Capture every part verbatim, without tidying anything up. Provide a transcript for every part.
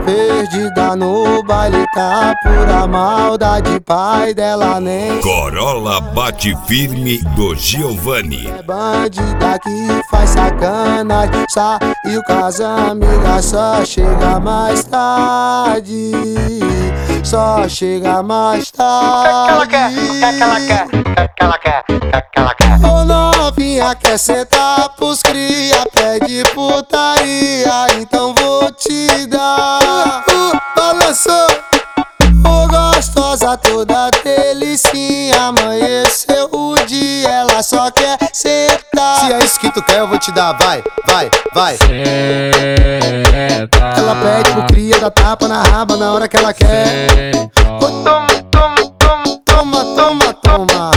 Perdida no baile, tá pura maldade, pai dela nem Corolla bate firme do Giovanni. é bandida que faz sacanagem, saiu com as amigas, só chega mais tarde, só chega mais tarde. O que é que ela quer? O que é que ela quer? O que é que ela quer? O que é que ela quer? Ô novinha, quer sentar pros cria, pede putaria, então vou te dar. Uh, balançou, ô gostosa toda delicinha, amanheceu o dia, ela só quer sentar. Se é isso que tu quer, eu vou te dar, vai, vai, vai. Ela pede pro cria, dá tapa na raba na hora que ela quer. Ô, toma, toma, toma, toma, toma, toma.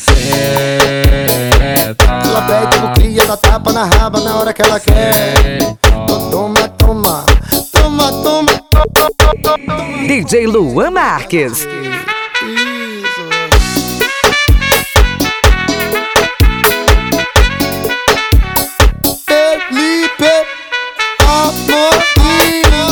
Ela pede pro cria, dá tapa na raba na hora que ela quer. Ô, toma, toma, toma, toma, toma. D J Luan Marques. Felipe Amorim.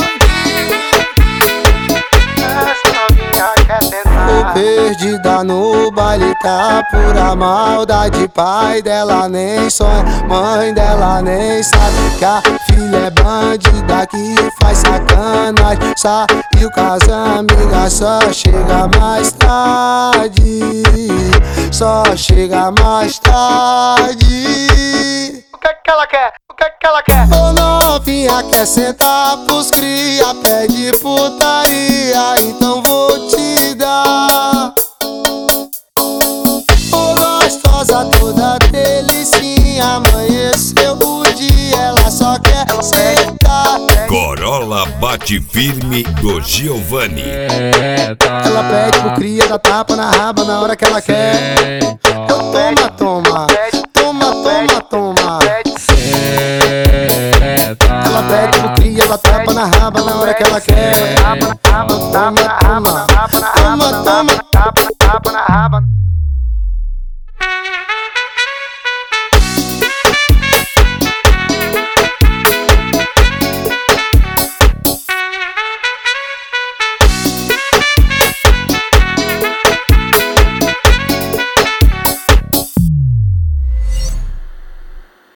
Ô perdida no baile, tá pura maldade, pai dela nem sonha, mãe dela nem sabe que a filha é bandida que faz sacanagem, saiu com as amigas, só chega mais tarde, só chega mais tarde. O que é que ela quer? O que é que ela quer? Ô novinha, quer sentar pros cria, pede putaria, então vou te dar. Ô gostosa toda delicinha, amanheceu o dia, ela só quer sentar. Corolla bate firme do Giovanni. Ela pede pro cria, dá tapa na raba na hora que ela quer. Eu toma, toma.